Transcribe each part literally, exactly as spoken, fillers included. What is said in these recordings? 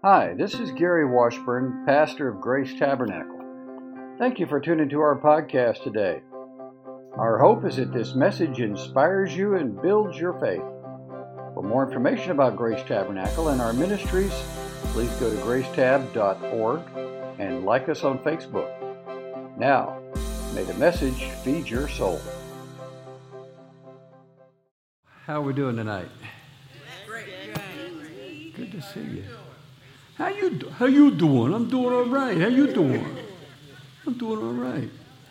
Hi, this is Gary Washburn, pastor of Grace Tabernacle. Thank you for tuning to our podcast today. Our hope is that this message inspires you and builds your faith. For more information about Grace Tabernacle and our ministries, please go to grace tab dot org and like us on Facebook. Now, may the message feed your soul. How are we doing tonight? Great. Good to see you. How you how you doing? I'm doing all right. How you doing? I'm doing all right.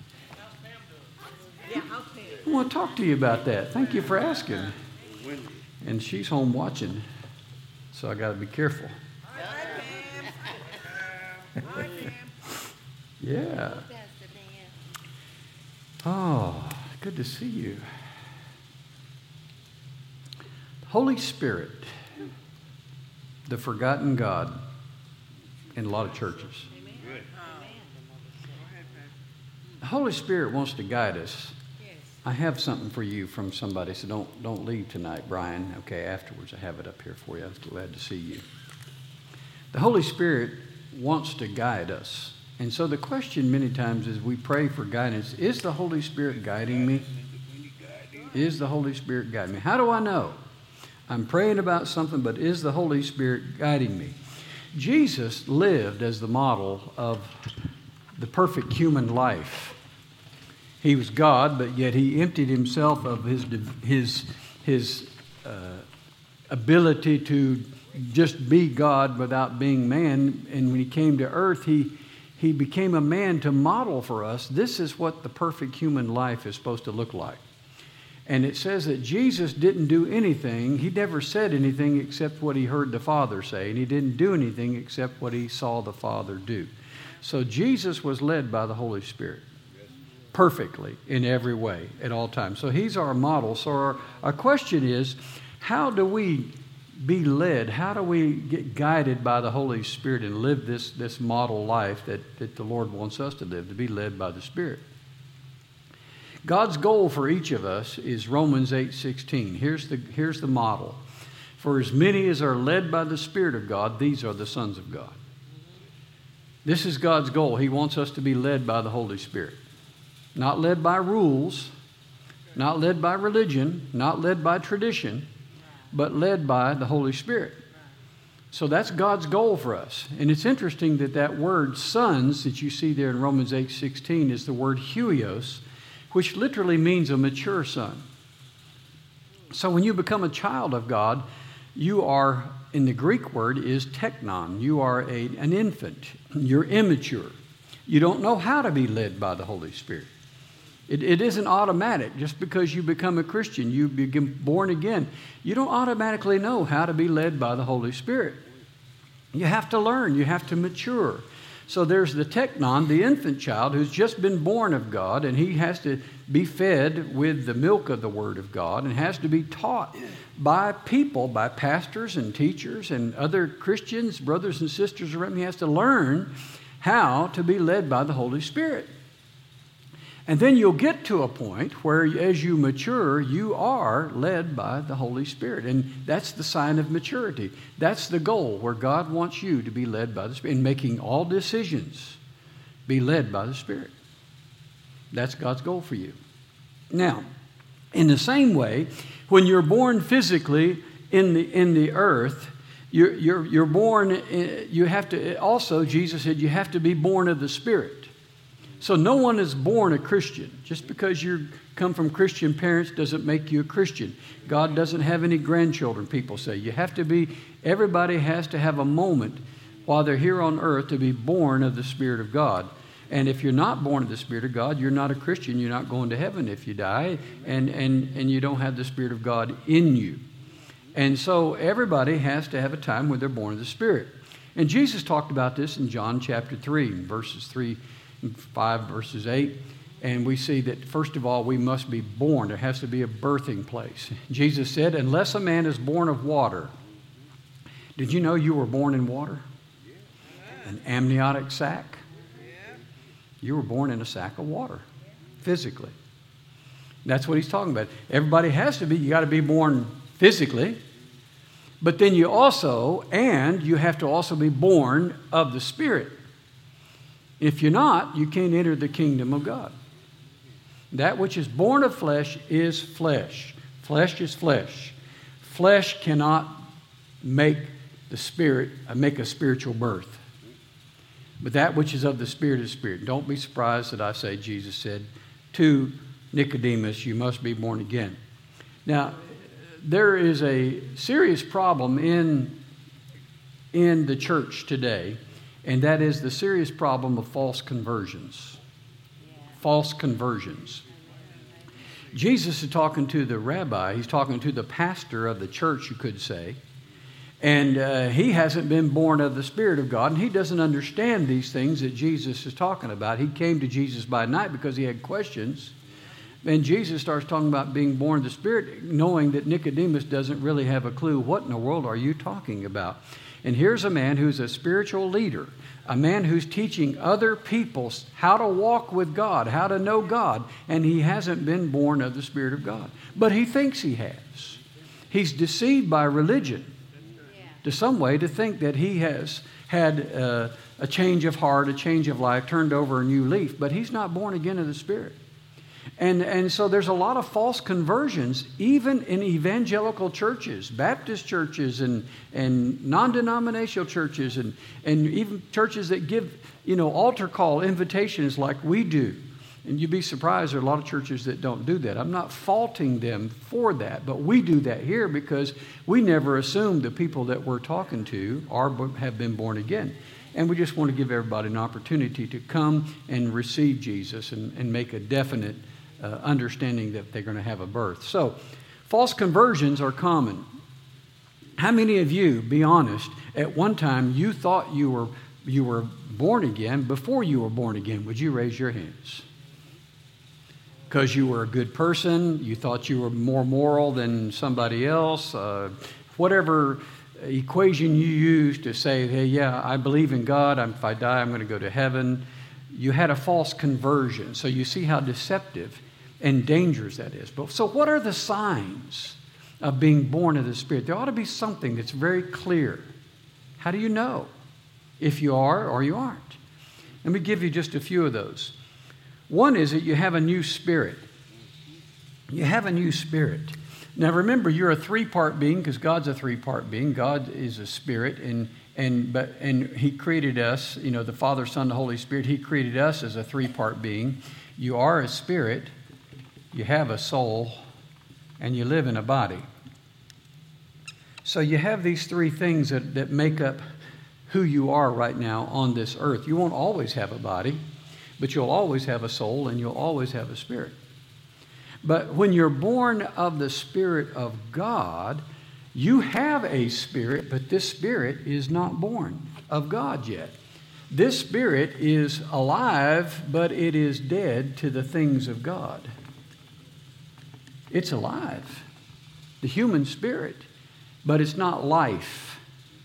I want to talk to you about that. Thank you for asking. And she's home watching, so I got to be careful. Yeah. Oh, good to see you. Holy Spirit, the forgotten God in a lot of churches. The Holy Spirit wants to guide us. I have something for you from somebody, so don't don't leave tonight, Brian. Okay, afterwards I have it up here for you. I'm glad to see you. The Holy Spirit wants to guide us. And so the question many times is we pray for guidance. Is the Holy Spirit guiding me? Is the Holy Spirit guiding me? How do I know? I'm praying about something, but is the Holy Spirit guiding me? Jesus lived as the model of the perfect human life. He was God, but yet he emptied himself of his his his uh, ability to just be God without being man. And when he came to earth, he he became a man to model for us. This is what the perfect human life is supposed to look like. And it says that Jesus didn't do anything. He never said anything except what he heard the Father say. And he didn't do anything except what he saw the Father do. So Jesus was led by the Holy Spirit perfectly in every way at all times. So he's our model. So our, our question is, how do we be led? How do we get guided by the Holy Spirit and live this, this model life that, that the Lord wants us to live, to be led by the Spirit? God's goal for each of us is Romans eight sixteen. Here's the, here's the model. For as many as are led by the Spirit of God, these are the sons of God. This is God's goal. He wants us to be led by the Holy Spirit. Not led by rules, not led by religion, not led by tradition, but led by the Holy Spirit. So that's God's goal for us. And it's interesting that that word sons that you see there in Romans eight sixteen is the word huios, which literally means a mature son. So when you become a child of God, you are, in the Greek word, is teknon. You are a, an infant. You're immature. You don't know how to be led by the Holy Spirit. It, it isn't automatic. Just because you become a Christian, you become born again, you don't automatically know how to be led by the Holy Spirit. You have to learn. You have to mature. So there's the teknon, the infant child, who's just been born of God, and he has to be fed with the milk of the Word of God and has to be taught by people, by pastors and teachers and other Christians, brothers and sisters around him. He has to learn how to be led by the Holy Spirit. And then you'll get to a point where as you mature, you are led by the Holy Spirit. And that's the sign of maturity. That's the goal, where God wants you to be led by the Spirit. In making all decisions, be led by the Spirit. That's God's goal for you. Now, in the same way, when you're born physically in the in the earth, you're, you're, you're born, you have to, also, Jesus said, you have to be born of the Spirit. So no one is born a Christian. Just because you come from Christian parents doesn't make you a Christian. God doesn't have any grandchildren, people say. You have to be, everybody has to have a moment while they're here on earth to be born of the Spirit of God. And if you're not born of the Spirit of God, you're not a Christian. You're not going to heaven if you die, and, and, and you don't have the Spirit of God in you. And so everybody has to have a time when they're born of the Spirit. And Jesus talked about this in John chapter three, verses three five verses eight, and we see that first of all we must be born. There has to be a birthing place. Jesus said, unless a man is born of water. Did you know you were born in water? An amniotic sac? You were born in a sack of water, physically. That's what he's talking about. Everybody has to be, you got to be born physically, But then you also, and you have to also be born of the Spirit. If you're not, you can't enter the kingdom of God. That which is born of flesh is flesh. Flesh is flesh. Flesh cannot make the Spirit, uh, make a spiritual birth. But that which is of the Spirit is Spirit. Don't be surprised that I say, Jesus said to Nicodemus, you must be born again. Now, there is a serious problem in, in the church today, and that is the serious problem of false conversions. Yeah. False conversions. Jesus is talking to the rabbi. He's talking to the pastor of the church, you could say. And uh, he hasn't been born of the Spirit of God, and he doesn't understand these things that Jesus is talking about. He came to Jesus by night because he had questions. And Jesus starts talking about being born of the Spirit, knowing that Nicodemus doesn't really have a clue. What in the world are you talking about? And here's a man who's a spiritual leader, a man who's teaching other people how to walk with God, how to know God, and he hasn't been born of the Spirit of God. But he thinks he has. He's deceived by religion to some way to think that he has had uh, a change of heart, a change of life, turned over a new leaf, but he's not born again of the Spirit. And, and so there's a lot of false conversions, even in evangelical churches, Baptist churches and, and non-denominational churches, and, and even churches that give, you know, altar call invitations like we do. And you'd be surprised there are a lot of churches that don't do that. I'm not faulting them for that, but we do that here because we never assume the people that we're talking to are have been born again. And we just want to give everybody an opportunity to come and receive Jesus and, and make a definite uh, understanding that they're going to have a birth. So, false conversions are common. How many of you, be honest, at one time you thought you were you were born again before you were born again? Would you raise your hands? Because you were a good person, you thought you were more moral than somebody else, uh, whatever equation you used to say, hey, yeah, I believe in God, I'm, if I die, I'm going to go to heaven. You had a false conversion. So you see how deceptive and dangerous that is. But so what are the signs of being born of the Spirit? There ought to be something that's very clear. How do you know if you are or you aren't? Let me give you just a few of those. One is that you have a new spirit. You have a new spirit. Now remember, you're a three-part being because God's a three-part being. God is a spirit, and and but and He created us. You know, the Father, Son, the Holy Spirit. He created us as a three-part being. You are a spirit. You have a soul, and you live in a body. So you have these three things that, that make up who you are right now on this earth. You won't always have a body, but you'll always have a soul and you'll always have a spirit. But when you're born of the Spirit of God, you have a spirit, but this spirit is not born of God yet. This spirit is alive, but it is dead to the things of God. It's alive, the human spirit, but it's not life.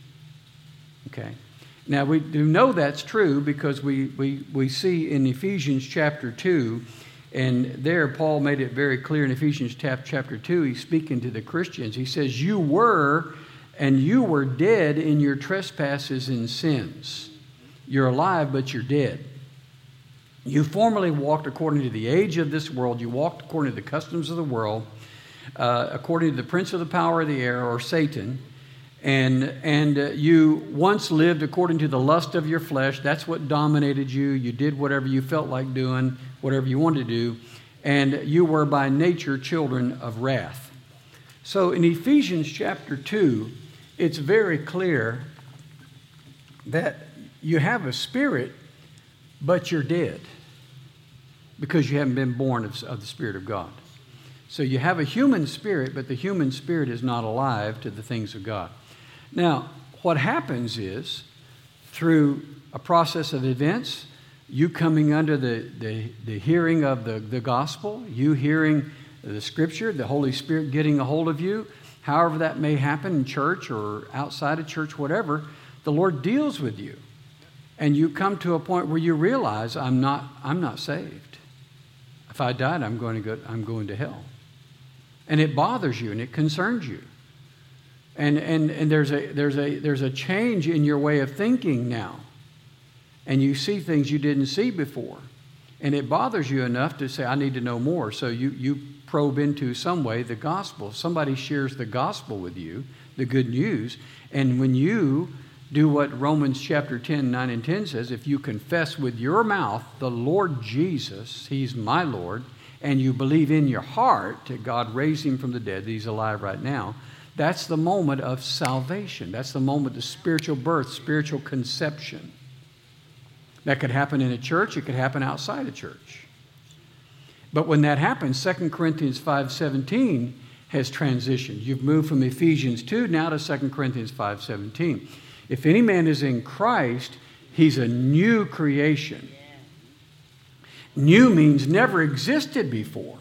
Okay. Now, we do know that's true because we, we, we see in Ephesians chapter two, and there Paul made it very clear in Ephesians chapter two, he's speaking to the Christians. He says, you were, and you were dead in your trespasses and sins. You're alive, but you're dead. You formerly walked according to the age of this world. You walked according to the customs of the world, uh, according to the prince of the power of the air, or Satan. And and uh, you once lived according to the lust of your flesh. That's what dominated you. You did whatever you felt like doing, whatever you wanted to do. And you were by nature children of wrath. So in Ephesians chapter two, it's very clear that you have a spirit, but you're dead because you haven't been born of, of the Spirit of God. So you have a human spirit, but the human spirit is not alive to the things of God. Now, what happens is, through a process of events, you coming under the, the, the hearing of the, the gospel, you hearing the Scripture, the Holy Spirit getting a hold of you, however that may happen in church or outside of church, whatever, the Lord deals with you. And you come to a point where you realize, I'm not, I'm not saved. If I died, I'm going to go, I'm going to hell. And it bothers you and it concerns you. And, and, and there's, a, there's, a, there's a change in your way of thinking now. And you see things you didn't see before. And it bothers you enough to say, I need to know more. So you, you probe into some way the gospel. Somebody shares the gospel with you, the good news. And when you do what Romans chapter ten, nine and ten says, if you confess with your mouth the Lord Jesus, He's my Lord, and you believe in your heart that God raised Him from the dead, that He's alive right now, that's the moment of salvation. That's the moment of spiritual birth, spiritual conception. That could happen in a church. It could happen outside a church. But when that happens, Second Corinthians five seventeen has transitioned. You've moved from Ephesians two now to Second Corinthians five seventeen. If any man is in Christ, he's a new creation. New means never existed before.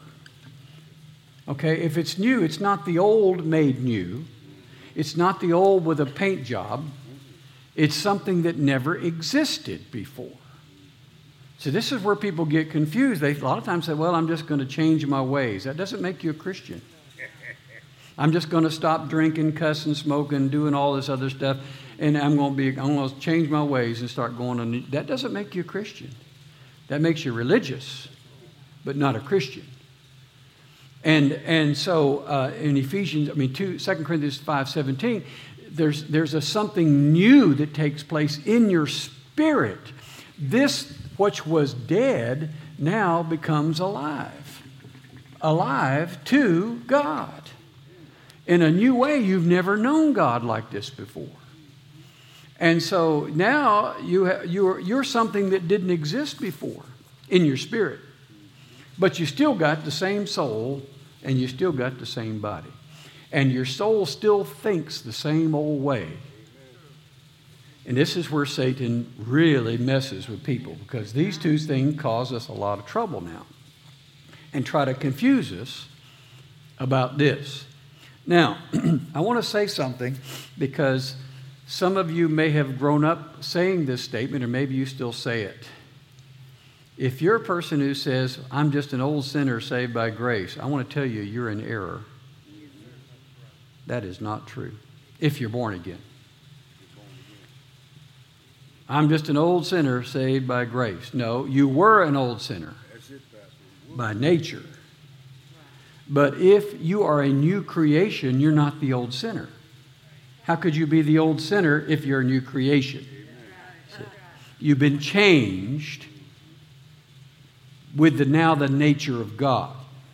Okay, if it's new, it's not the old made new. It's not the old with a paint job. It's something that never existed before. So this is where people get confused. They a lot of times say, well, I'm just going to change my ways. That doesn't make you a Christian. I'm just going to stop drinking, cussing, smoking, doing all this other stuff, and I'm going to be I'm going to change my ways and start going on. That doesn't make you a Christian. That makes you religious, but not a Christian. And and so uh, in Ephesians, I mean, two, Second Corinthians five seventeen, there's there's a something new that takes place in your spirit. This, which was dead, now becomes alive, alive to God. In a new way, you've never known God like this before. And so now you ha- you're, you're something that didn't exist before in your spirit. But you still got the same soul and you still got the same body. And your soul still thinks the same old way. And this is where Satan really messes with people, because these two things cause us a lot of trouble now and try to confuse us about this. Now, I want to say something, because some of you may have grown up saying this statement, or maybe you still say it. If you're a person who says, I'm just an old sinner saved by grace, I want to tell you, you're in error. That is not true, if you're born again. I'm just an old sinner saved by grace. No, you were an old sinner by nature. But if you are a new creation, you're not the old sinner. How could you be the old sinner if you're a new creation? So you've been changed with the now the nature of God.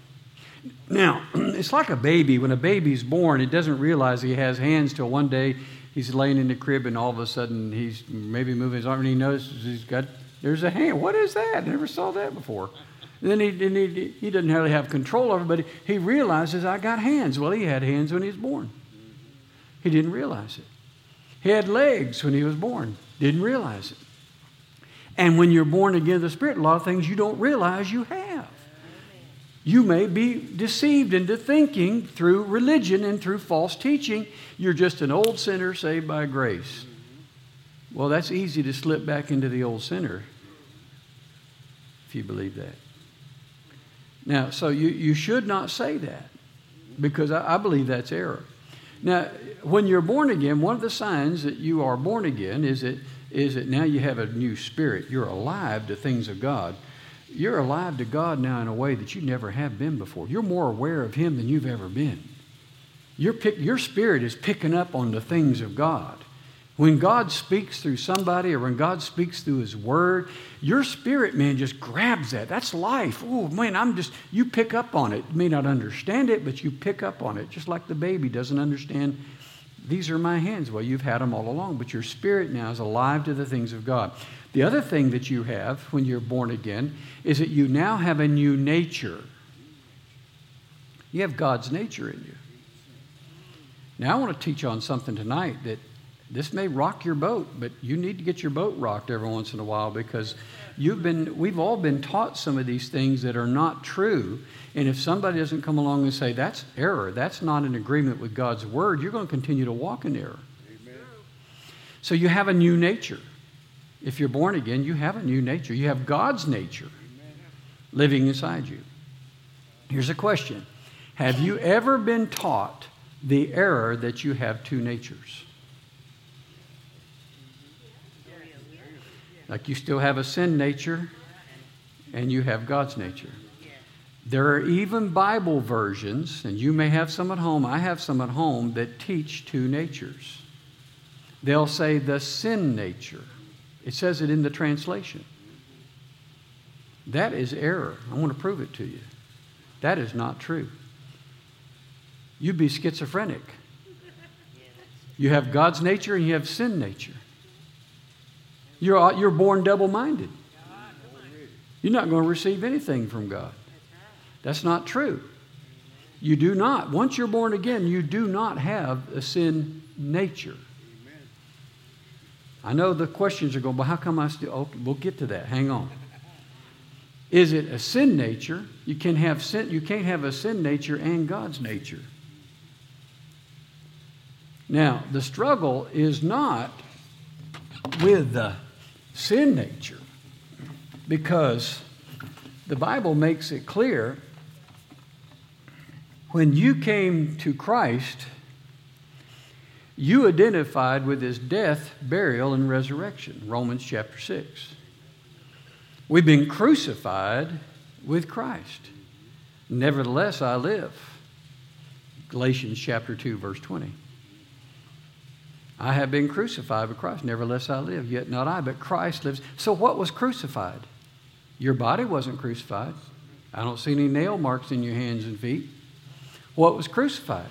Now, it's like a baby. When a baby's born, it doesn't realize he has hands till one day he's laying in the crib and all of a sudden he's maybe moving his arm and he notices he's got, there's a hand. What is that? I never saw that before. And then he, and he, he doesn't really have control over it, but he, he realizes, I got hands. Well, he had hands when he was born. He didn't realize it. He had legs when he was born. Didn't realize it. And when you're born again of the Spirit, a lot of things you don't realize you have. You may be deceived into thinking through religion and through false teaching, you're just an old sinner saved by grace. Well, that's easy to slip back into the old sinner if you believe that. Now, so you, you should not say that, because I, I believe that's error. Now, when you're born again, one of the signs that you are born again is that, is that now you have a new spirit. You're alive to things of God. You're alive to God now in a way that you never have been before. You're more aware of Him than you've ever been. Your, pick, your spirit is picking up on the things of God. When God speaks through somebody or when God speaks through His Word, your spirit, man, just grabs that. That's life. Oh, man, I'm just, you pick up on it. You may not understand it, but you pick up on it. Just like the baby doesn't understand, these are my hands. Well, you've had them all along, but your spirit now is alive to the things of God. The other thing that you have when you're born again is that you now have a new nature. You have God's nature in you. Now, I want to teach on something tonight that this may rock your boat, but you need to get your boat rocked every once in a while, because you've been, we've all been taught some of these things that are not true. And if somebody doesn't come along and say, that's error, that's not in agreement with God's Word, you're going to continue to walk in error. Amen. So you have a new nature. If you're born again, you have a new nature. You have God's nature living inside you. Here's a question. Have you ever been taught the error that you have two natures. Like you still have a sin nature and you have God's nature. There are even Bible versions, and you may have some at home, I have some at home, that teach two natures. They'll say the sin nature. It says it in the translation. That is error. I want to prove it to you. That is not true. You'd be schizophrenic. You have God's nature and you have sin nature. You're, you're born double-minded. You're not going to receive anything from God. That's not true. You do not. Once you're born again, you do not have a sin nature. I know the questions are going, but how come I still... Okay, we'll get to that. Hang on. Is it a sin nature? You can have sin, you can't have a sin nature and God's nature. Now, the struggle is not with the sin nature, because the Bible makes it clear when you came to Christ, you identified with his death, burial, and resurrection. Romans chapter six. We've been crucified with Christ. Nevertheless, I live. Galatians chapter two, verse twenty. I have been crucified with Christ. Nevertheless, I live. Yet not I, but Christ lives. So what was crucified? Your body wasn't crucified. I don't see any nail marks in your hands and feet. What was crucified?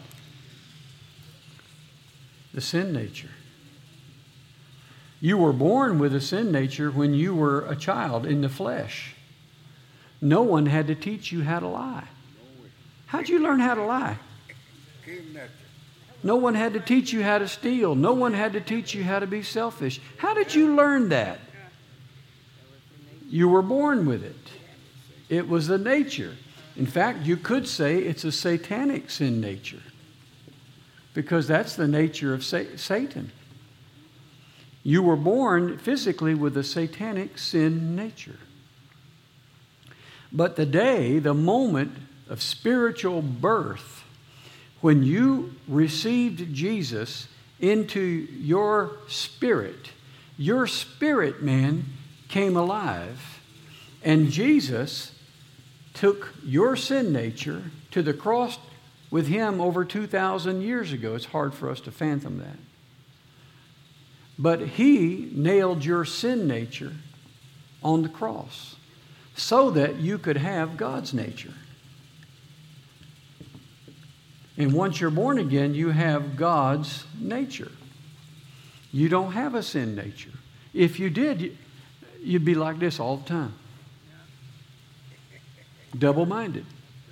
The sin nature. You were born with a sin nature when you were a child in the flesh. No one had to teach you how to lie. How'd you learn how to lie? No one had to teach you how to steal. No one had to teach you how to be selfish. How did you learn that? You were born with it. It was the nature. In fact, you could say it's a satanic sin nature, because that's the nature of Satan. You were born physically with a satanic sin nature. But the day, the moment of spiritual birth, when you received Jesus into your spirit, your spirit man came alive, and Jesus took your sin nature to the cross with him over two thousand years ago. It's hard for us to fathom that. But he nailed your sin nature on the cross so that you could have God's nature. And once you're born again, you have God's nature. You don't have a sin nature. If you did, you'd be like this all the time. Double-minded.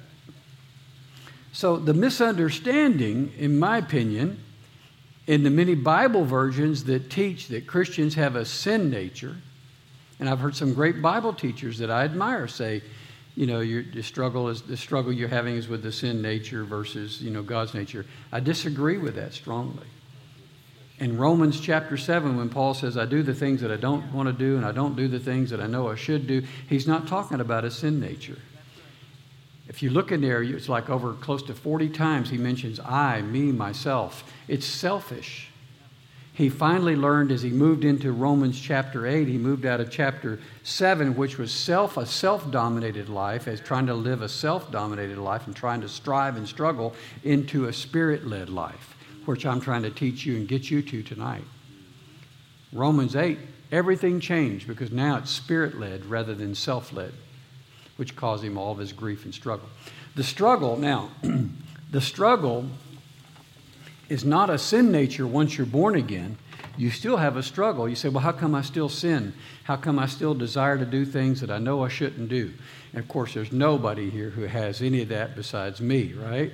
So the misunderstanding, in my opinion, in the many Bible versions that teach that Christians have a sin nature, and I've heard some great Bible teachers that I admire say, you know, your, the struggle is the struggle you're having is with the sin nature versus, you know, God's nature. I disagree with that strongly. In Romans chapter seven, when Paul says, I do the things that I don't want to do and I don't do the things that I know I should do, he's not talking about a sin nature. If you look in there, it's like over close to forty times he mentions I, me, myself. It's selfish. He finally learned as he moved into Romans chapter eight, he moved out of chapter seven, which was self, a self-dominated life, as trying to live a self-dominated life and trying to strive and struggle, into a spirit-led life, which I'm trying to teach you and get you to tonight. Romans eight, everything changed because now it's spirit-led rather than self-led, which caused him all of his grief and struggle. The struggle, now, the struggle is not a sin nature once you're born again. You still have a struggle. You say, well, how come I still sin? How come I still desire to do things that I know I shouldn't do? And of course, there's nobody here who has any of that besides me, right?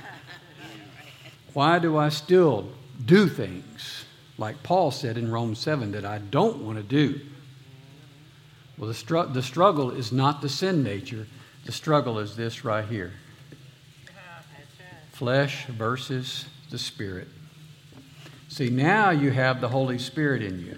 Why do I still do things, like Paul said in Romans seven, that I don't want to do? Well, the, str- the struggle is not the sin nature. The struggle is this right here. Flesh versus the Spirit. See, now you have the Holy Spirit in you.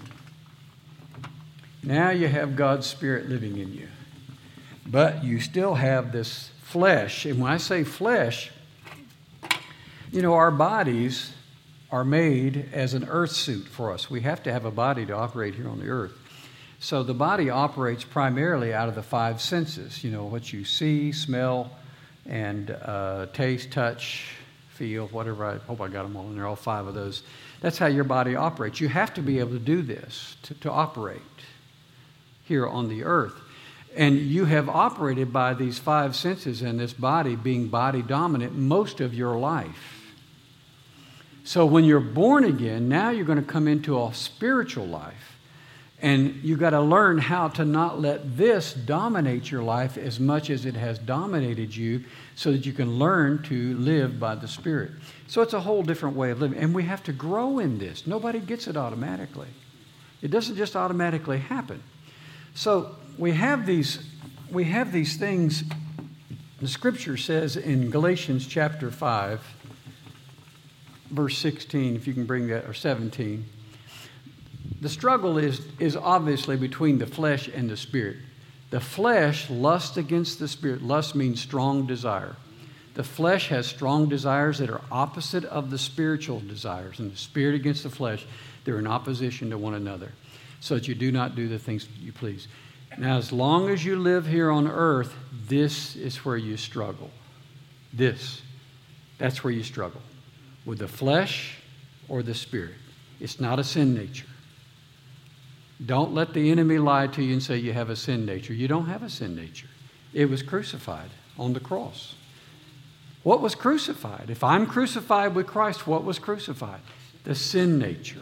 Now you have God's Spirit living in you. But you still have this flesh. And when I say flesh, You know, our bodies are made as an earth suit for us. We have to have a body to operate here on the earth. So the body operates primarily out of the five senses, you know, what you see, smell, and uh, taste, touch, feel, whatever. I hope I got them all in there, all five of those. That's how your body operates. You have to be able to do this to, to operate here on the earth. And you have operated by these five senses and this body being body dominant most of your life. So when you're born again, now you're going to come into a spiritual life. And you've got to learn how to not let this dominate your life as much as it has dominated you, so that you can learn to live by the Spirit. So it's a whole different way of living. And we have to grow in this. Nobody gets it automatically. It doesn't just automatically happen. So we have these, we have these things. The Scripture says in Galatians chapter five, verse sixteen, if you can bring that, or seventeen. The struggle is, is obviously between the flesh and the Spirit. The flesh lusts against the Spirit. Lust means strong desire. The flesh has strong desires that are opposite of the spiritual desires. And the Spirit against the flesh, they're in opposition to one another, so that you do not do the things you please. Now, as long as you live here on earth, this is where you struggle. This. That's where you struggle. With the flesh or the Spirit. It's not a sin nature. Don't let the enemy lie to you and say you have a sin nature. You don't have a sin nature. It was crucified on the cross. What was crucified? If I'm crucified with Christ, what was crucified? The sin nature.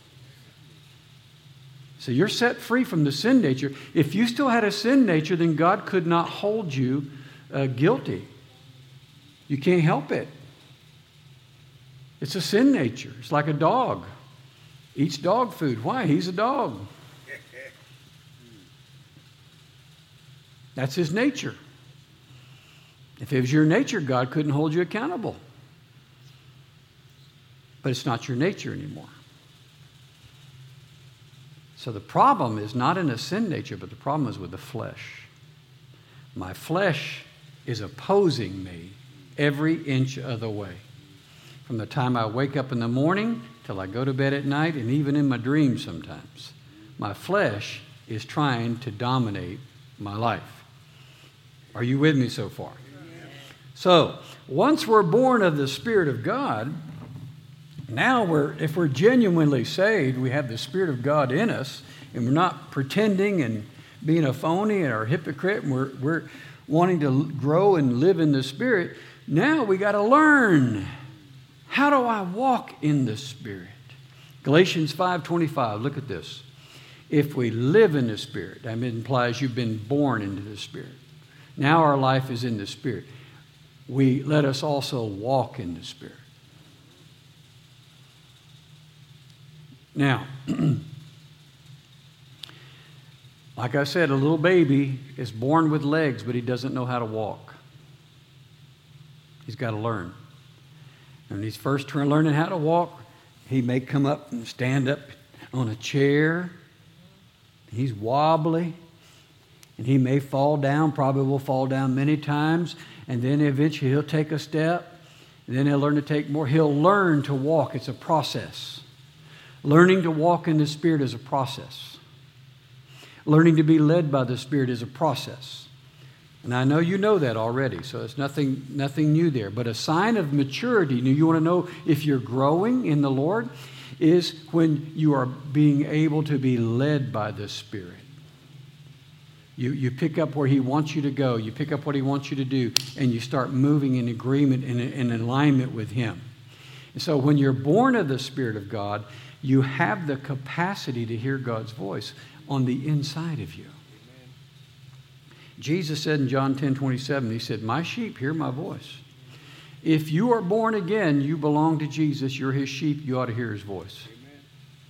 So you're set free from the sin nature. If you still had a sin nature, then God could not hold you uh, guilty. You can't help it. It's a sin nature. It's like a dog. Eats dog food. Why? He's a dog. That's his nature. If it was your nature, God couldn't hold you accountable. But it's not your nature anymore. So the problem is not in a sin nature, but the problem is with the flesh. My flesh is opposing me every inch of the way. From the time I wake up in the morning till I go to bed at night, and even in my dreams sometimes, my flesh is trying to dominate my life. Are you with me so far? So, once we're born of the Spirit of God, now we're, if we're genuinely saved, we have the Spirit of God in us, and we're not pretending and being a phony or a hypocrite, and we're, we're wanting to grow and live in the Spirit. Now we got to learn, how do I walk in the Spirit? Galatians five twenty-five, look at this. If we live in the Spirit, that implies you've been born into the Spirit. Now our life is in the Spirit. We let us also walk in the Spirit. Now, like I said, a little baby is born with legs, but he doesn't know how to walk. He's got to learn. And when he's first learning how to walk, he may come up and stand up on a chair. He's wobbly. And he may fall down, probably will fall down many times. And then eventually he'll take a step. And then he'll learn to take more. He'll learn to walk. It's a process. Learning to walk in the Spirit is a process. Learning to be led by the Spirit is a process. And I know you know that already, so it's nothing, nothing new there. But a sign of maturity, you want to know if you're growing in the Lord, is when you are being able to be led by the Spirit. You, you pick up where He wants you to go. You pick up what He wants you to do, and you start moving in agreement and in, in alignment with Him. And so when you're born of the Spirit of God, you have the capacity to hear God's voice on the inside of you. Amen. Jesus said in John ten twenty-seven, He said, "My sheep hear my voice." If you are born again, you belong to Jesus, you're His sheep, you ought to hear His voice. Amen.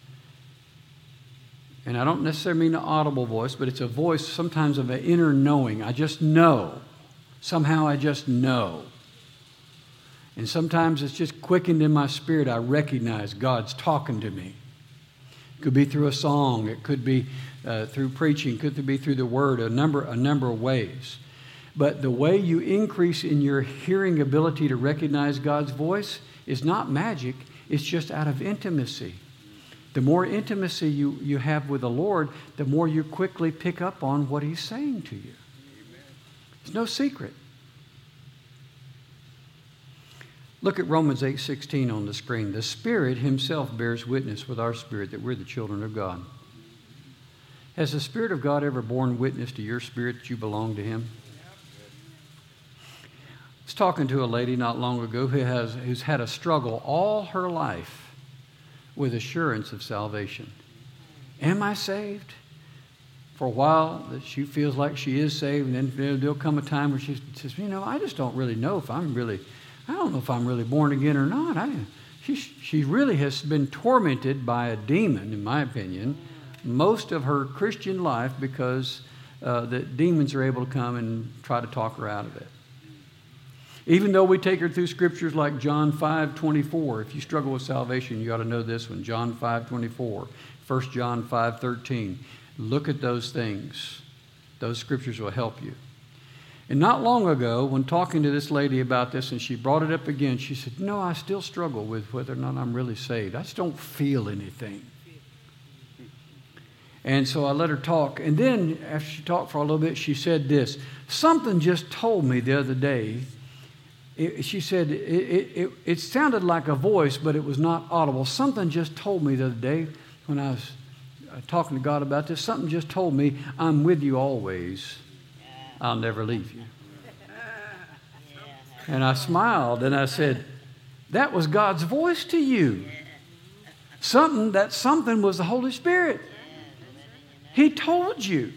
And I don't necessarily mean an audible voice, but it's a voice sometimes of an inner knowing. I just know. Somehow I just know. And sometimes it's just quickened in my spirit. I recognize God's talking to me. It could be through a song. It could be uh, through preaching. It could be through the Word, a number, a number of ways. But the way you increase in your hearing ability to recognize God's voice is not magic. It's just out of intimacy. The more intimacy you, you have with the Lord, the more you quickly pick up on what He's saying to you. It's no secret. Look at Romans eight sixteen on the screen. The Spirit Himself bears witness with our spirit that we're the children of God. Has the Spirit of God ever borne witness to your spirit that you belong to Him? I was talking to a lady not long ago who has who's had a struggle all her life with assurance of salvation. Am I saved? For a while, that she feels like she is saved, and then there'll come a time where she says, you know, I just don't really know if I'm really, I don't know if I'm really born again or not. I, she, she really has been tormented by a demon, in my opinion, most of her Christian life because uh, the demons are able to come and try to talk her out of it. Even though we take her through scriptures like John five twenty-four, if you struggle with salvation, you ought to know this one, John five twenty-four, First John five thirteen. Look at those things. Those scriptures will help you. And not long ago, when talking to this lady about this, and she brought it up again, she said, no, I still struggle with whether or not I'm really saved. I just don't feel anything. And so I let her talk. And then after she talked for a little bit, she said this. Something just told me the other day. It, she said, it, it, it, it sounded like a voice, but it was not audible. Something just told me the other day when I was talking to God about this. Something just told me, I'm with you always. I'll never leave you. And I smiled and I said, that was God's voice to you. Something, that something was the Holy Spirit. He told you.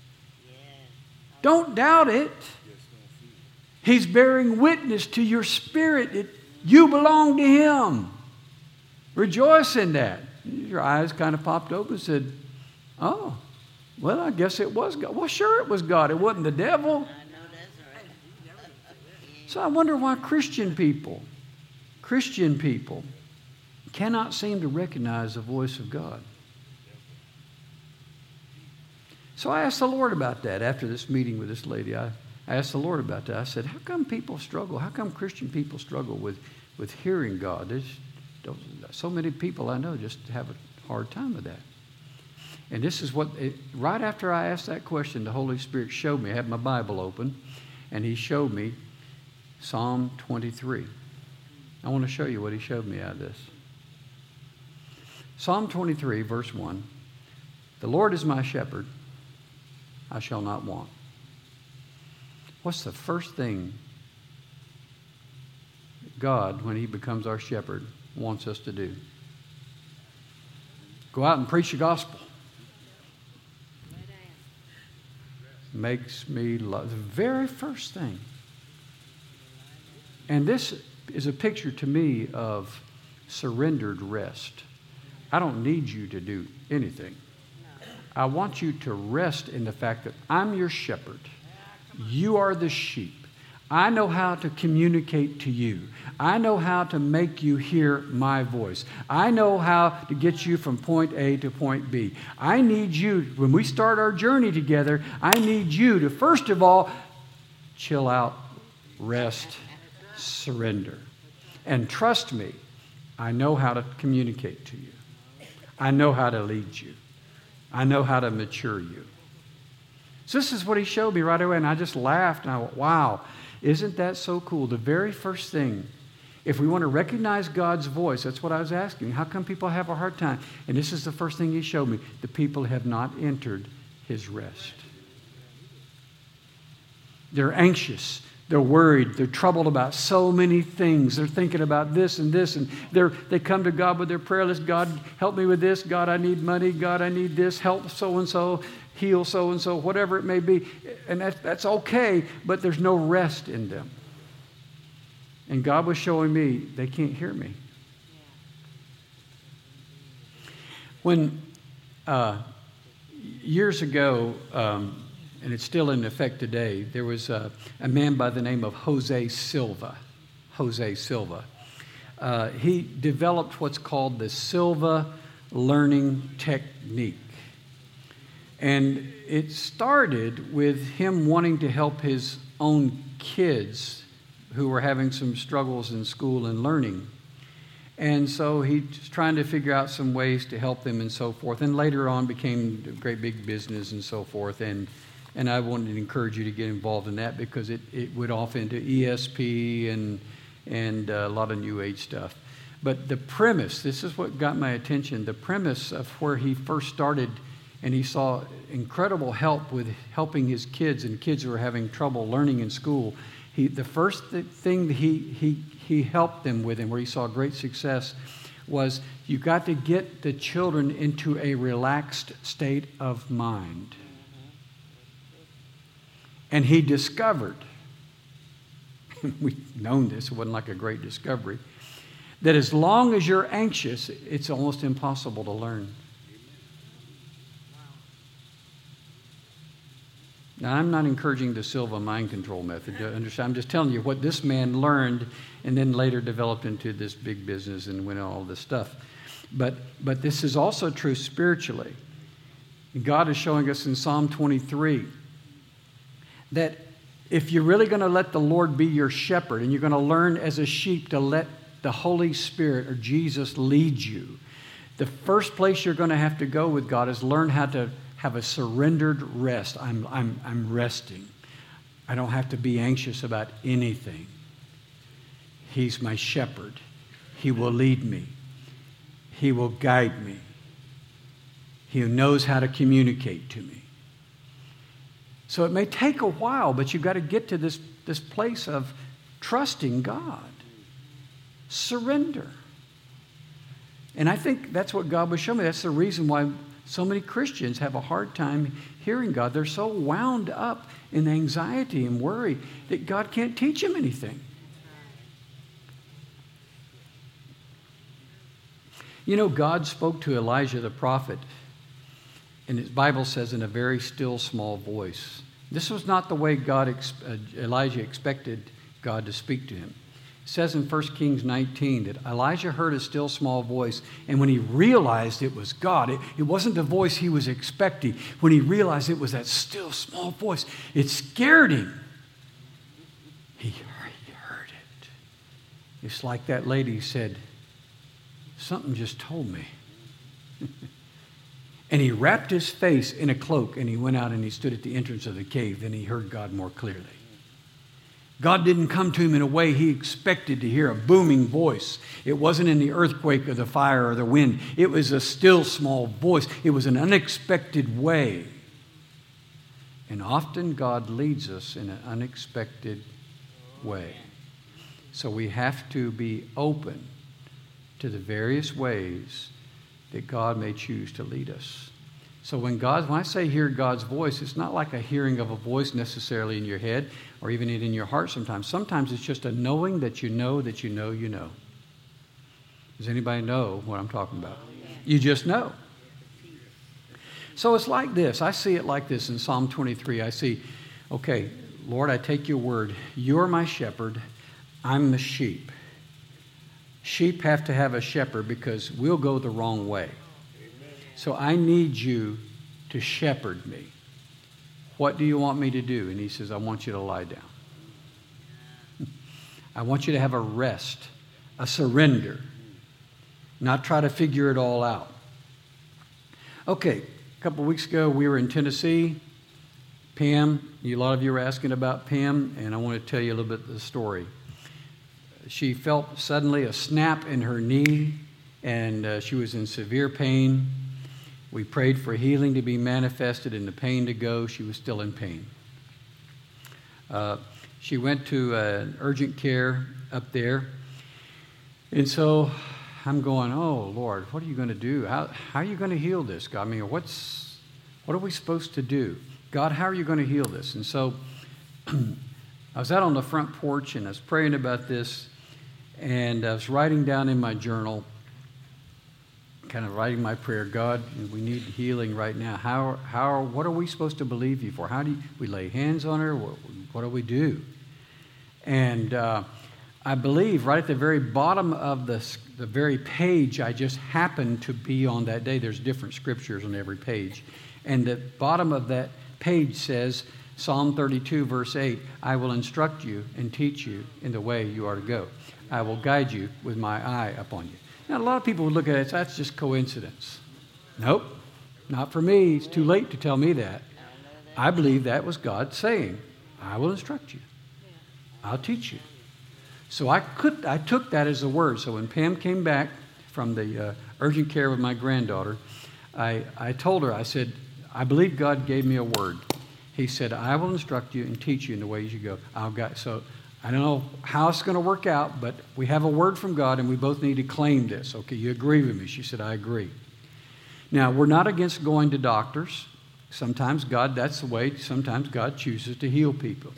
Don't doubt it. He's bearing witness to your spirit. It, you belong to Him. Rejoice in that. Your eyes kind of popped open and said, oh, well, I guess it was God. Well, sure it was God. It wasn't the devil. So I wonder why Christian people, Christian people cannot seem to recognize the voice of God. So I asked the Lord about that after this meeting with this lady. I, I asked the Lord about that. I said, how come people struggle? How come Christian people struggle with, with hearing God? There's so many people I know just have a hard time with that. And this is what, it, right after I asked that question, the Holy Spirit showed me. I had my Bible open, and He showed me Psalm twenty-three. I want to show you what He showed me out of this. Psalm twenty-three, verse one. The Lord is my shepherd. I shall not want. What's the first thing God, when He becomes our shepherd, wants us to do? Go out and preach the gospel. Makes me love. The very first thing. And this is a picture to me of surrendered rest. I don't need you to do anything. I want you to rest in the fact that I'm your shepherd. You are the sheep. I know how to communicate to you. I know how to make you hear my voice. I know how to get you from point A to point B. I need you, when we start our journey together, I need you to, first of all, chill out, rest, surrender. And trust me, I know how to communicate to you. I know how to lead you. I know how to mature you. So this is what He showed me right away, and I just laughed, and I went, wow, isn't that so cool? The very first thing, if we want to recognize God's voice, that's what I was asking. How come people have a hard time? And this is the first thing He showed me. The people have not entered His rest. They're anxious. They're worried. They're troubled about so many things. They're thinking about this and this. And they're, they come to God with their prayer list. God, help me with this. God, I need money. God, I need this. Help so-and-so. Heal so-and-so. Whatever it may be. And that, that's okay, but there's no rest in them. And God was showing me they can't hear me. When uh, years ago, um, and it's still in effect today, there was a, a man by the name of Jose Silva. Jose Silva. Uh, he developed what's called the Silva learning technique. And it started with him wanting to help his own kids who were having some struggles in school and learning. And so he's trying to figure out some ways to help them and so forth. And later on became a great big business and so forth. And and I wanted to encourage you to get involved in that because it, it went off into E S P and, and a lot of New Age stuff. But the premise, this is what got my attention, the premise of where he first started, and he saw incredible help with helping his kids and kids who were having trouble learning in school. He, the first thing that he, he, he helped them with and where he saw great success was you got to get the children into a relaxed state of mind. And he discovered, we've known this, it wasn't like a great discovery, that as long as you're anxious, it's almost impossible to learn. Now, I'm not encouraging the Silva mind control method. I'm just telling you what this man learned and then later developed into this big business and went all this stuff. But, but this is also true spiritually. God is showing us in Psalm twenty-three that if you're really going to let the Lord be your shepherd and you're going to learn as a sheep to let the Holy Spirit or Jesus lead you, the first place you're going to have to go with God is learn how to have a surrendered rest. I'm, I'm, I'm resting. I don't have to be anxious about anything. He's my shepherd. He will lead me. He will guide me. He knows how to communicate to me. So it may take a while, but you've got to get to this, this place of trusting God. Surrender. And I think that's what God was showing me. That's the reason why so many Christians have a hard time hearing God. They're so wound up in anxiety and worry that God can't teach them anything. You know, God spoke to Elijah the prophet, and his Bible says, in a very still, small voice. This was not the way God ex- uh, Elijah expected God to speak to him. It says in First Kings nineteen that Elijah heard a still, small voice, and when he realized it was God, it, it wasn't the voice he was expecting. When he realized it was that still, small voice, it scared him. He heard, he heard it. It's like that lady said, something just told me. And he wrapped his face in a cloak and he went out and he stood at the entrance of the cave. Then he heard God more clearly. God didn't come to him in a way he expected to hear a booming voice. It wasn't in the earthquake or the fire or the wind. It was a still small voice. It was an unexpected way. And often God leads us in an unexpected way. So we have to be open to the various ways that God may choose to lead us. So when God, when I say hear God's voice, it's not like a hearing of a voice necessarily in your head or even in your heart sometimes. Sometimes it's just a knowing that you know that you know you know. Does anybody know what I'm talking about? You just know. So it's like this. I see it like this in Psalm twenty-three. I see, okay, Lord, I take your word. You're my shepherd. I'm the sheep. Sheep have to have a shepherd because we'll go the wrong way. So I need you to shepherd me. What do you want me to do? And he says, I want you to lie down. I want you to have a rest, a surrender, not try to figure it all out. Okay, a couple of weeks ago we were in Tennessee. Pam, a lot of you were asking about Pam, and I want to tell you a little bit of the story. She felt suddenly a snap in her knee, and uh, she was in severe pain. We prayed for healing to be manifested and the pain to go. She was still in pain. Uh, she went to uh, urgent care up there. And so I'm going, oh, Lord, what are you going to do? How, how are you going to heal this, God? I mean, what's, what are we supposed to do? God, how are you going to heal this? And so I was out on the front porch, and I was praying about this, and I was writing down in my journal, kind of writing my prayer, God, we need healing right now. How, how, what are we supposed to believe you for? How do you, we lay hands on her? What, what do we do? And uh, I believe right at the very bottom of the, the very page I just happened to be on that day, there's different scriptures on every page, and the bottom of that page says, Psalm thirty-two, verse eight, I will instruct you and teach you in the way you are to go. I will guide you with my eye upon you. Now, a lot of people would look at it, that's just coincidence. Nope, not for me. It's too late to tell me that. I believe that was God saying, I will instruct you. I'll teach you. So I could, I took that as a word. So when Pam came back from the uh, urgent care with my granddaughter, I, I told her, I said, I believe God gave me a word. He said, I will instruct you and teach you in the ways you go. I've got, so I don't know how it's going to work out, but we have a word from God, and we both need to claim this. Okay, you agree with me? She said, I agree. Now, we're not against going to doctors. Sometimes God, that's the way, sometimes God chooses to heal people.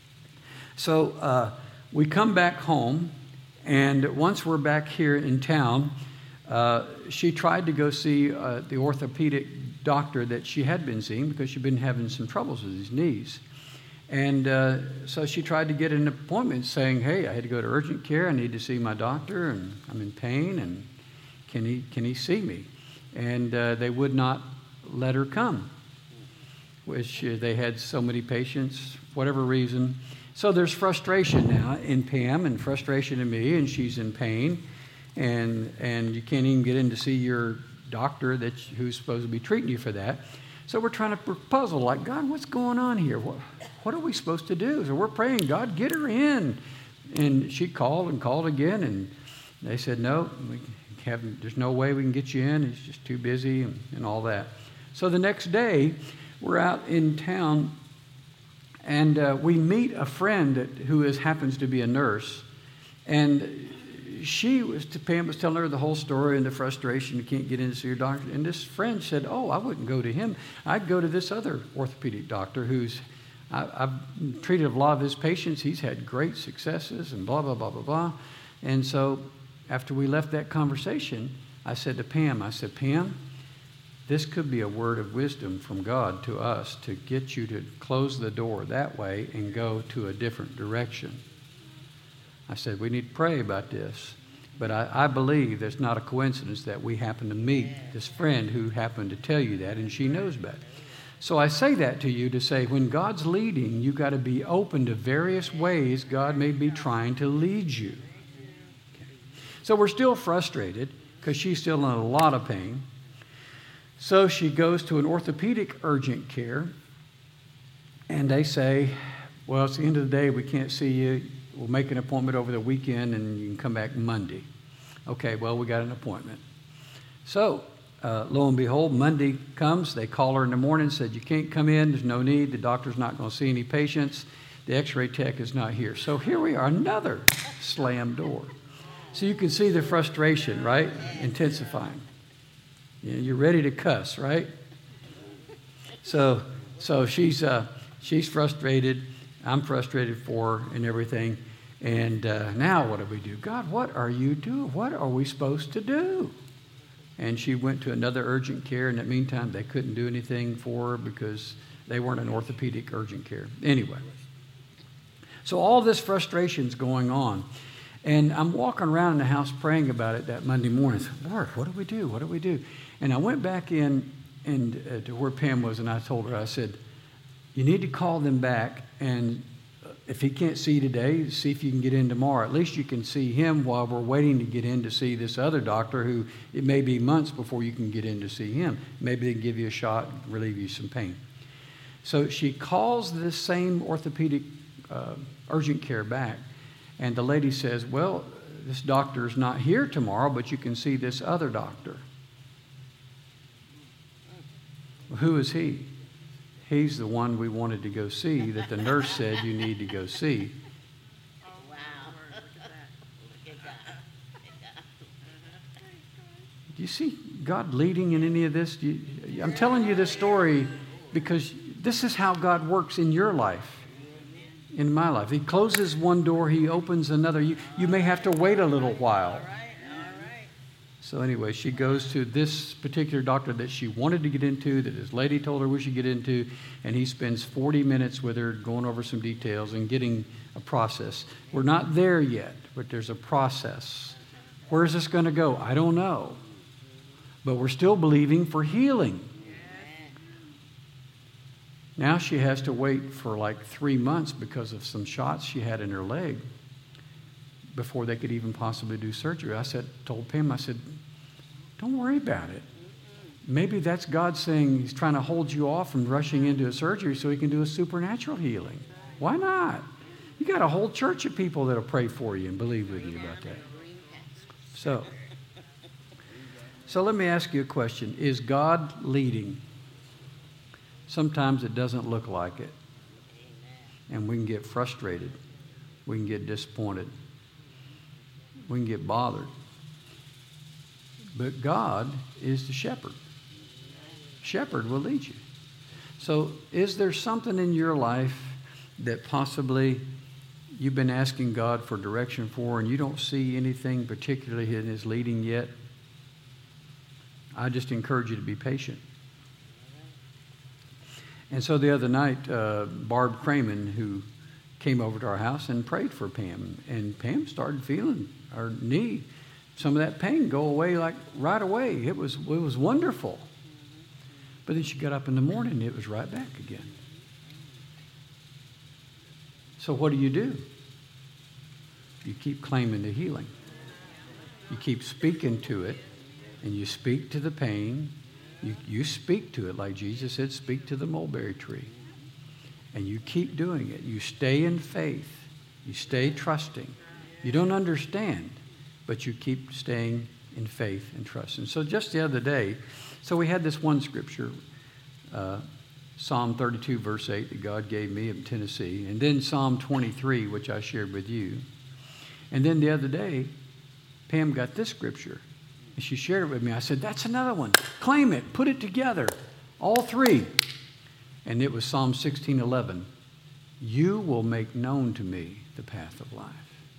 So uh, we come back home, and once we're back here in town, uh, she tried to go see uh, the orthopedic doctor that she had been seeing because she'd been having some troubles with his knees. And uh, so she tried to get an appointment saying, hey, I had to go to urgent care. I need to see my doctor, and I'm in pain, and can he, can he see me? And uh, they would not let her come, which uh, they had so many patients, whatever reason. So there's frustration now in Pam and frustration in me, and she's in pain, and and you can't even get in to see your doctor that who's supposed to be treating you for that. So we're trying to puzzle, like, God, what's going on here? What, what are we supposed to do? So we're praying, God, get her in. And she called and called again, and they said, no, we haven't, there's no way we can get you in. He's just too busy and, and all that. So the next day, we're out in town, and uh, we meet a friend that, who is, happens to be a nurse. And she was, Pam was telling her the whole story and the frustration, you can't get in to see your doctor. And this friend said, oh, I wouldn't go to him. I'd go to this other orthopedic doctor who's, I, I've treated a lot of his patients. He's had great successes and blah, blah, blah, blah, blah. And so after we left that conversation, I said to Pam, I said, Pam, this could be a word of wisdom from God to us to get you to close the door that way and go to a different direction. I said, we need to pray about this. But I, I believe there's not a coincidence that we happen to meet this friend who happened to tell you that, and she knows better. So I say that to you to say, when God's leading, you've got to be open to various ways God may be trying to lead you. Okay. So we're still frustrated because she's still in a lot of pain. So she goes to an orthopedic urgent care, and they say, well, it's the end of the day. We can't see you. We'll make an appointment over the weekend, and you can come back Monday. Okay, well, we got an appointment. So, uh, lo and behold, Monday comes. They call her in the morning and said, you can't come in. There's no need. The doctor's not going to see any patients. The x-ray tech is not here. So here we are, another slammed door. So you can see the frustration, right? Intensifying. You know, you're ready to cuss, right? So, so she's uh, she's frustrated. I'm frustrated for her and everything. And uh, now what do we do? God, what are you doing? What are we supposed to do? And she went to another urgent care. In the meantime, they couldn't do anything for her because they weren't an orthopedic urgent care. Anyway, so all this frustration's going on. And I'm walking around in the house praying about it that Monday morning. I said, Lord, what do we do? What do we do? And I went back in and uh, to where Pam was, and I told her, I said, you need to call them back, and if he can't see you today, see if you can get in tomorrow. At least you can see him while we're waiting to get in to see this other doctor who it may be months before you can get in to see him. Maybe they can give you a shot, relieve you some pain. So she calls this same orthopedic uh, urgent care back, and the lady says, well, this doctor's not here tomorrow, but you can see this other doctor. Well, who is he? He's the one we wanted to go see that the nurse said you need to go see. Oh, wow. Look at that. Look at that. Do you see God leading in any of this? Do you, I'm telling you this story because this is how God works in your life, in my life. He closes one door, he opens another. You, you may have to wait a little while. So anyway, she goes to this particular doctor that she wanted to get into, that this lady told her we should get into, and he spends forty minutes with her going over some details and getting a process. We're not there yet, but there's a process. Where is this going to go? I don't know. But we're still believing for healing. Now she has to wait for like three months because of some shots she had in her leg. before they could even possibly do surgery. I said, told Pam, I said, don't worry about it. Maybe that's God saying he's trying to hold you off from rushing into a surgery so he can do a supernatural healing. Why not? You got a whole church of people that'll pray for you and believe with you about that. So, so let me ask you a question. Is God leading? Sometimes it doesn't look like it. And we can get frustrated. We can get disappointed. We can get bothered. But God is the shepherd. Shepherd will lead you. So is there something in your life that possibly you've been asking God for direction for and you don't see anything particularly in his leading yet? I just encourage you to be patient. And so the other night, uh, Barb Cramen, who came over to our house and prayed for Pam, and Pam started feeling her knee, some of that pain go away like right away. It was, it was wonderful. But then she got up in the morning and it was right back again. So what do you do? You keep claiming the healing. You keep speaking to it, and you speak to the pain. You, you speak to it like Jesus said, speak to the mulberry tree. And you keep doing it. You stay in faith. You stay trusting. You don't understand, but you keep staying in faith and trust. And so just the other day, so we had this one scripture, uh, Psalm thirty-two, verse eight, that God gave me in Tennessee. And then Psalm twenty-three, which I shared with you. And then the other day, Pam got this scripture. And she shared it with me. I said, that's another one. Claim it. Put it together. All three. And it was Psalm sixteen eleven. You will make known to me the path of life.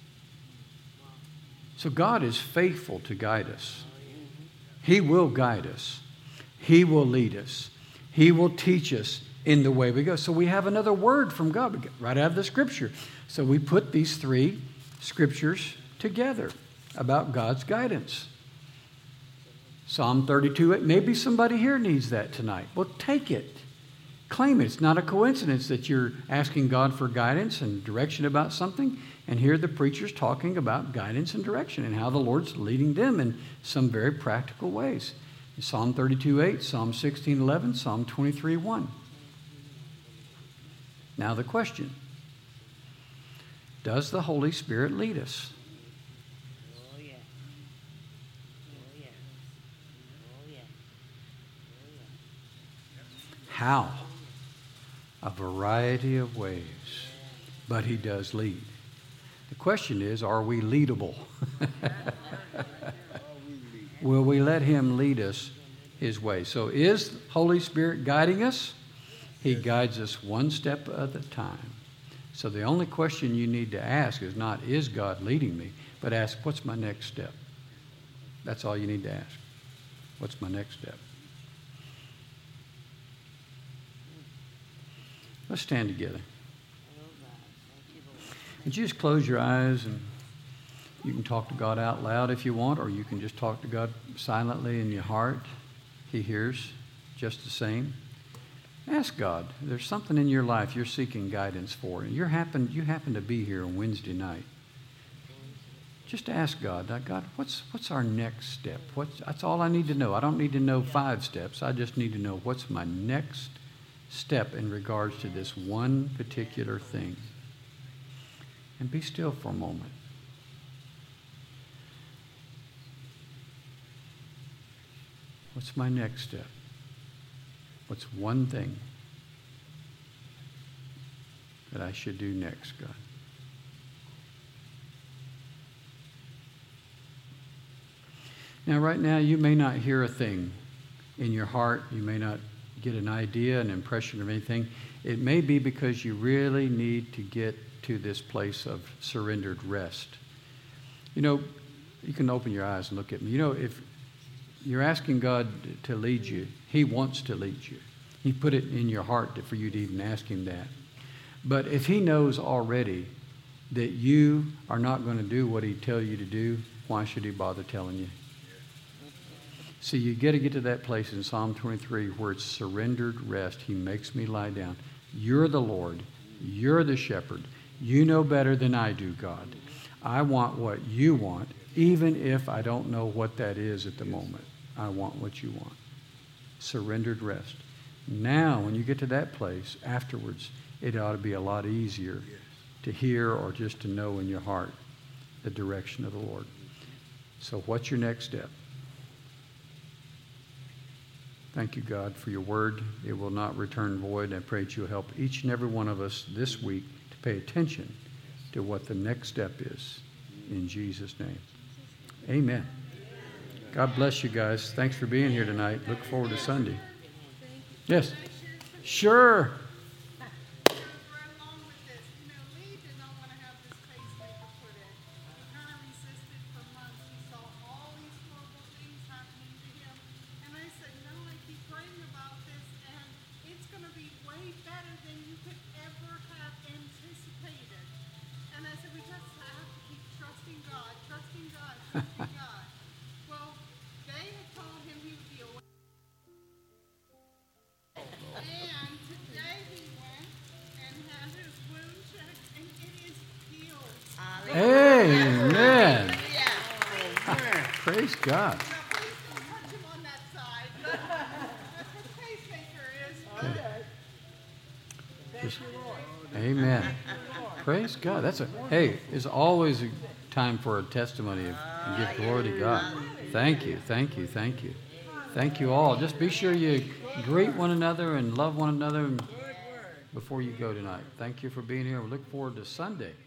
So God is faithful to guide us. He will guide us. He will lead us. He will teach us in the way we go. So we have another word from God right out of the scripture. So we put these three scriptures together about God's guidance. Psalm thirty-two, maybe somebody here needs that tonight. Well, take it. Claim it. It's not a coincidence that you're asking God for guidance and direction about something. And here the preacher's talking about guidance and direction and how the Lord's leading them in some very practical ways. Psalm thirty-two eight, Psalm sixteen eleven, Psalm twenty-three one. Now the question, does the Holy Spirit lead us? Oh, yeah. Oh, yeah. Oh, yeah. Oh, yeah. How? A variety of ways. But he does lead. The question is, are we leadable? Will we let him lead us his way? So is Holy Spirit guiding us? He guides us one step at a time. So the only question you need to ask is not, is God leading me? But ask, what's my next step? That's all you need to ask. What's my next step? Let's stand together. Would you just close your eyes, and you can talk to God out loud if you want, or you can just talk to God silently in your heart. He hears just the same. Ask God. There's something in your life you're seeking guidance for, and you happen you happen to be here on Wednesday night. Just ask God, God, what's what's our next step? What's, that's all I need to know. I don't need to know five steps. I just need to know what's my next step in regards to this one particular thing. And be still for a moment. What's my next step? What's one thing that I should do next, God? Now, right now, you may not hear a thing in your heart. You may not get an idea, an impression of anything. It may be because you really need to get to this place of surrendered rest. You know, you can open your eyes and look at me. You know, if you're asking God to lead you, he wants to lead you. He put it in your heart for you to even ask him that. But if he knows already that you are not going to do what he'd tell you to do, why should he bother telling you? See, you got to get to that place in Psalm twenty-three where it's surrendered rest. He makes me lie down. You're the Lord. You're the shepherd. You know better than I do, God. I want what you want, even if I don't know what that is at the moment. I want what you want. Surrendered rest. Now, when you get to that place, afterwards, it ought to be a lot easier to hear or just to know in your heart the direction of the Lord. So what's your next step? Thank you, God, for your word. It will not return void. I pray that you'll help each and every one of us this week to pay attention to what the next step is. In Jesus' name. Amen. God bless you guys. Thanks for being here tonight. Look forward to Sunday. Yes. Sure. Amen. Praise God. Just, amen. Praise God. That's a hey. It's always a time for a testimony of, and give glory to God. Thank you. Thank you. Thank you. Thank you all. Just be sure you greet one another and love one another before you go tonight. Thank you for being here. We look forward to Sunday.